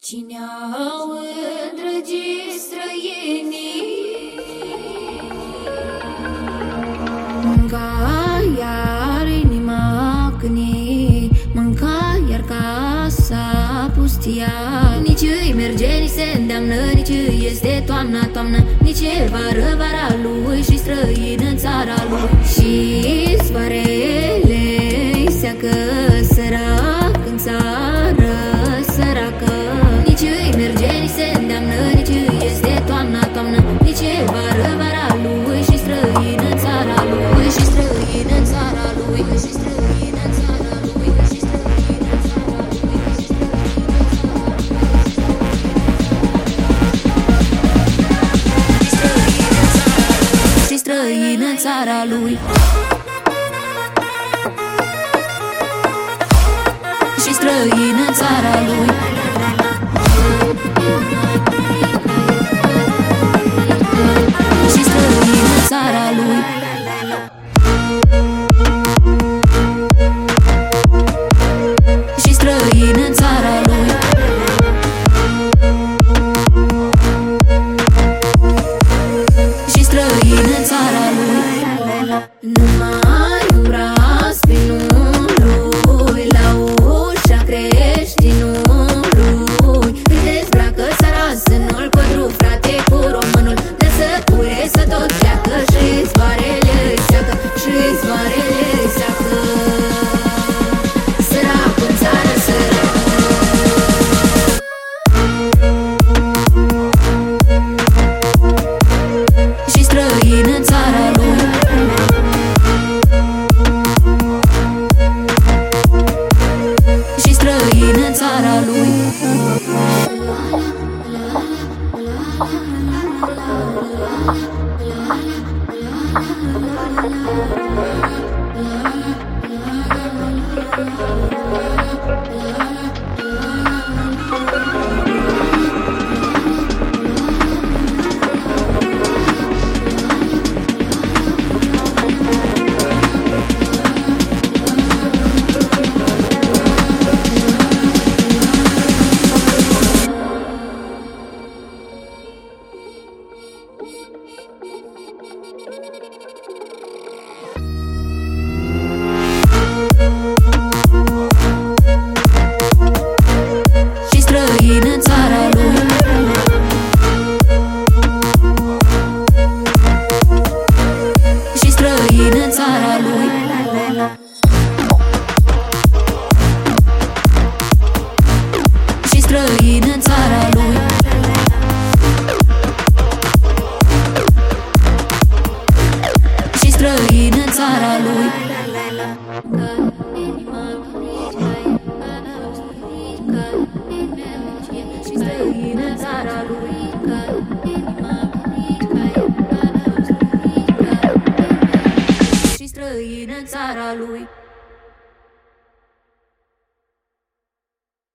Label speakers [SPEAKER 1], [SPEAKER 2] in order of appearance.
[SPEAKER 1] Cine au îndrăgit străinii, mânca iar inima câini, mânca iar casa pustia. Nici îi merge, nici se îndeamnă, nici îi este toamna, toamnă, nici e vară, vara lui și străin în țara lui. Și soarele seacă, sărac în țară săracă. Nici îi merge, nici se îndeamnă, nici îi este toamna, toamnă, nici e vară, vara lui și străin în țara lui. Și străin în țara lui, și străin în țara lui, și străin în țara lui, și străin în țara lui. Și străin în țara lui. Și străin în țara lui. Și străin în țara lui. Și străin în țara lui. Numai un braț pe lui, la ușa creștinului, îi dezbracă țara sânul, codru frate cu românul, dă să pure să tot pleacă și zvoarele seacă, și zvoarele seacă. Sărac în țară săracă. Și străin în țara lui. Și străin în țara lui. Și străin în țara lui. Și străin în țara lui. Și străin în țara lui. Și străin în țara lui. Și străin în țara lui. Și străin în țara lui.